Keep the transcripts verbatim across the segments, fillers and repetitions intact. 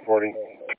forty.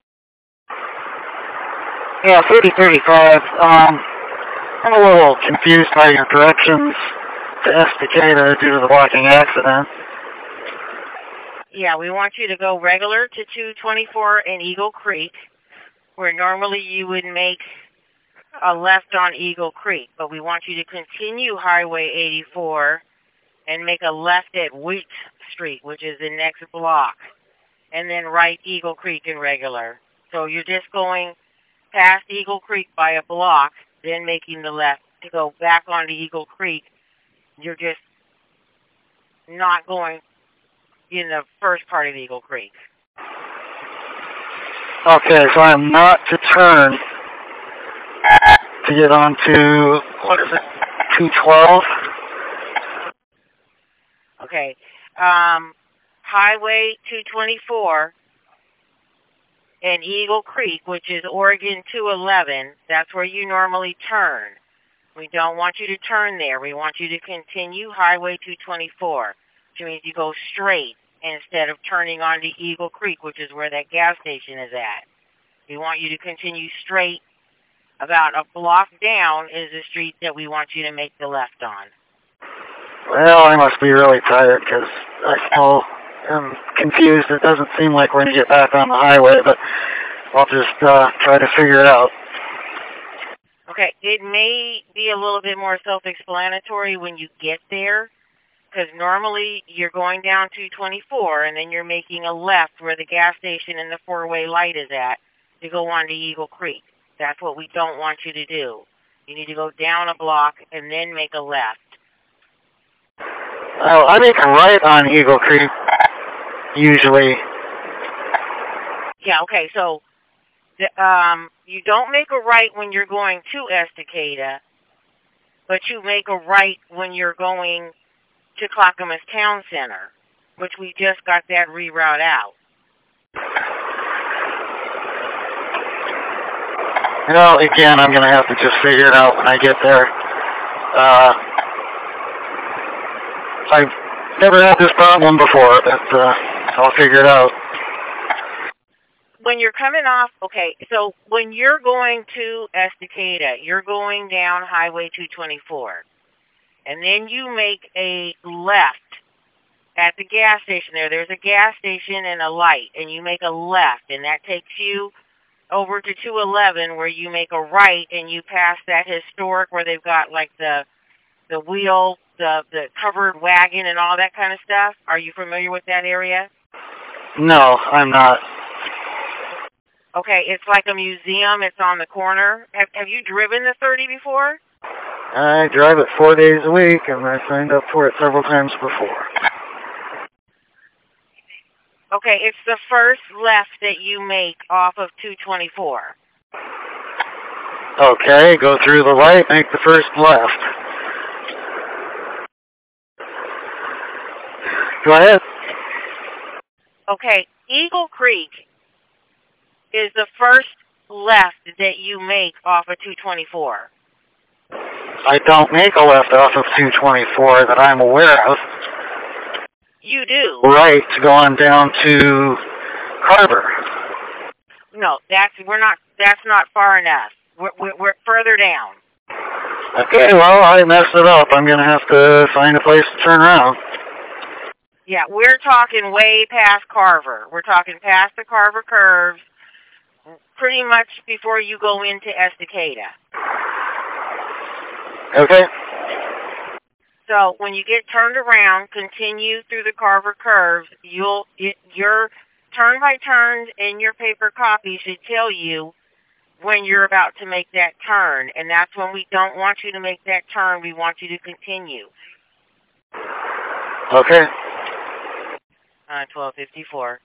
Yeah, thirty thirty-five. Um, I'm a little confused by your directions to Estacada due to the blocking accident. Yeah, we want you to go regular to two twenty-four in Eagle Creek, where normally you would make a left on Eagle Creek, but we want you to continue Highway eighty-four and make a left at Wheat Street, which is the next block, and then right Eagle Creek in regular. So you're just going past Eagle Creek by a block, then making the left to go back onto Eagle Creek. You're just not going in the first part of Eagle Creek. Okay, so I'm not to turn to get onto, what is it, two twelve? Okay. Um, Highway two twenty-four and Eagle Creek, which is Oregon two eleven, that's where you normally turn. We don't want you to turn there. We want you to continue Highway two twenty-four, which means you go straight instead of turning onto Eagle Creek, which is where that gas station is at. We want you to continue straight. About a block down is the street that we want you to make the left on. Well, I must be really tired because I still am confused. It doesn't seem like we're going to get back on the highway, but I'll just uh, try to figure it out. Okay, it may be a little bit more self-explanatory when you get there, because normally you're going down two twenty-four and then you're making a left where the gas station and the four-way light is at to go on to Eagle Creek. That's what we don't want you to do. You need to go down a block and then make a left. Oh, I make a right on Eagle Creek, usually. Yeah, okay, so the, um, you don't make a right when you're going to Estacada, but you make a right when you're going to Clackamas Town Center, which we just got that reroute out. Well, again, I'm going to have to just figure it out when I get there. Uh, I've never had this problem before, but uh, I'll figure it out. When you're coming off, okay, so when you're going to Estacada, you're going down Highway two twenty-four, and then you make a left at the gas station there. There's a gas station and a light, and you make a left, and that takes you over to two eleven where you make a right and you pass that historic where they've got like the the wheel, the the covered wagon and all that kind of stuff. Are you familiar with that area? No, I'm not. Okay, it's like a museum. It's on the corner. Have, have you driven the thirty before? I drive it four days a week, and I signed up for it several times before. Okay, it's the first left that you make off of two twenty-four. Okay, go through the light, make the first left. Go ahead. Okay, Eagle Creek is the first left that you make off of two twenty-four. I don't make a left off of two twenty-four that I'm aware of. You do. Right, to go on down to Carver. No, that's we're not. That's not far enough. We're, we're, we're further down. Okay, well, I messed it up. I'm going to have to find a place to turn around. Yeah, we're talking way past Carver. We're talking past the Carver curves, pretty much before you go into Estacada. Okay. So when you get turned around, continue through the Carver curves. You'll it, your turn by turns in your paper copy should tell you when you're about to make that turn, and that's when we don't want you to make that turn. We want you to continue. Okay. Uh, twelve fifty-four.